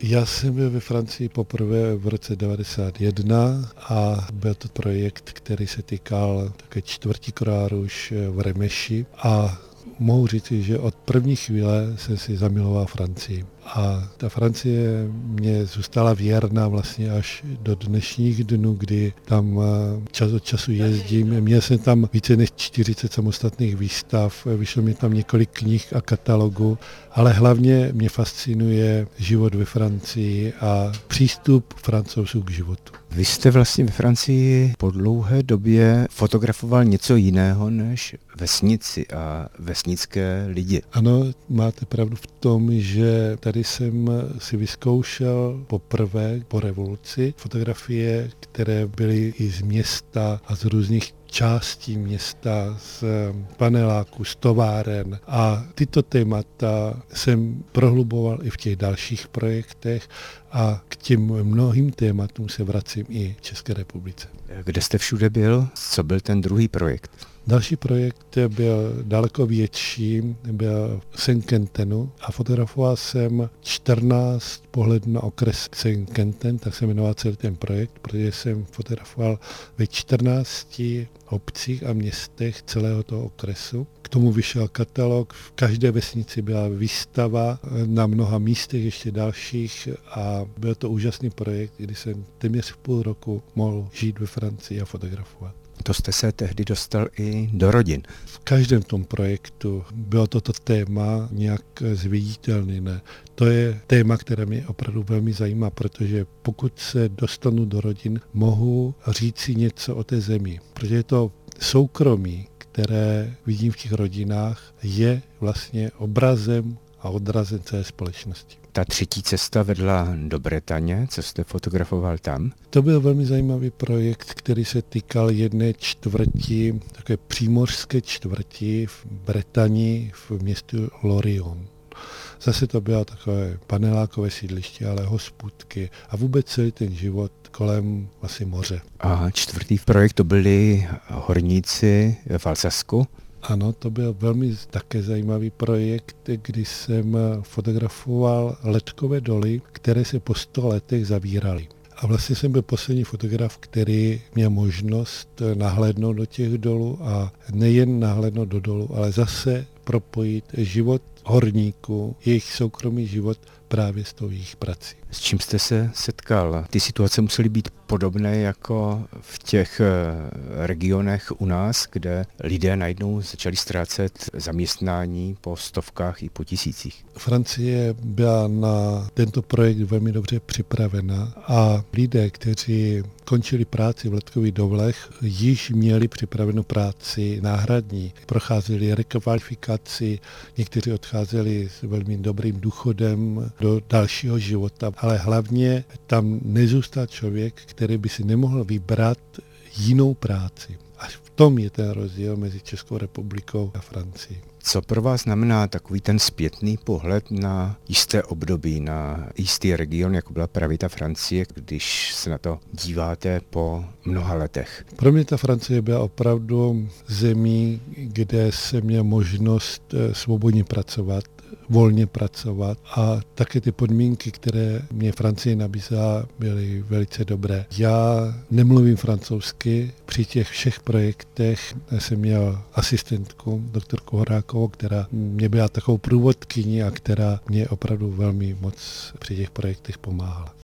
Já jsem byl ve Francii poprvé v roce 1991 a byl to projekt, který se týkal také čtvrtí Croix Rouge v Remeši a mohu říct, že od první chvíle jsem si zamiloval Francii. A ta Francie mě zůstala věrná vlastně až do dnešních dnů, kdy tam čas od času jezdím. Měl jsem tam více než 40 samostatných výstav, vyšlo mi tam několik knih a katalogů, ale hlavně mě fascinuje život ve Francii a přístup Francouzů k životu. Vy jste vlastně ve Francii po dlouhé době fotografoval něco jiného než vesnici a vesnické lidi. Ano, máte pravdu v tom, že tady jsem si vyzkoušel poprvé po revoluci fotografie, které byly i z města a z různých částí města, z paneláků, z továren. A tyto témata jsem prohluboval i v těch dalších projektech a k těm mnohým tématům se vracím i v České republice. Kde jste všude byl? Co byl ten druhý projekt? Další projekt byl daleko větší, byl v Saint-Quentenu a fotografoval jsem 14 pohledů na okres Saint-Quentin, tak se jmenoval celý ten projekt, protože jsem fotografoval ve 14 obcích a městech celého toho okresu. K tomu vyšel katalog, v každé vesnici byla výstava na mnoha místech ještě dalších a byl to úžasný projekt, kdy jsem téměř půl roku mohl žít ve Francii a fotografovat. To jste se tehdy dostal i do rodin. V každém tom projektu bylo toto téma nějak zviditelné. To je téma, které mě opravdu velmi zajímá, protože pokud se dostanu do rodin, mohu říci něco o té zemi. Protože je to soukromí, které vidím v těch rodinách, je vlastně obrazem a odrazem celé společnosti. Ta třetí cesta vedla do Bretaně, co jste fotografoval tam? To byl velmi zajímavý projekt, který se týkal jedné čtvrti, takové přímořské čtvrti v Bretani v městu Lorient. Zase to bylo takové panelákové sídliště, ale hospůdky a vůbec celý ten život kolem vlastně moře. A čtvrtý projekt to byli horníci v Alsasku? Ano, to byl velmi také zajímavý projekt, kdy jsem fotografoval ledkové doly, které se po 100 letech zavíraly. A vlastně jsem byl poslední fotograf, který měl možnost nahlédnout do těch dolů a nejen nahlédnout do dolů, ale zase propojit život horníků, jejich soukromý život právě s tou jejich prací. S čím jste se setkal? Ty situace musely být podobné jako v těch regionech u nás, kde lidé najednou začali ztrácet zaměstnání po stovkách i po tisících. Francie byla na tento projekt velmi dobře připravena a lidé, kteří končili práci v ledkových dolech, již měli připravenou práci náhradní. Procházeli rekvalifikaci, někteří odcházeli s velmi dobrým důchodem do dalšího života, ale hlavně tam nezůstal člověk, který by si nemohl vybrat jinou práci. Až v tom je ten rozdíl mezi Českou republikou a Francií. Co pro vás znamená takový ten zpětný pohled na jisté období, na jistý region, jako byla právě ta Francie, když se na to díváte po mnoha letech? Pro mě ta Francie byla opravdu zemí, kde jsem měl možnost svobodně pracovat, volně pracovat a také ty podmínky, které mě Francie nabízela, byly velice dobré. Já nemluvím francouzsky, při těch všech projektech jsem měl asistentku, doktorku Horákovou, která mě byla takovou průvodkyní a která mě opravdu velmi moc při těch projektech pomáhala.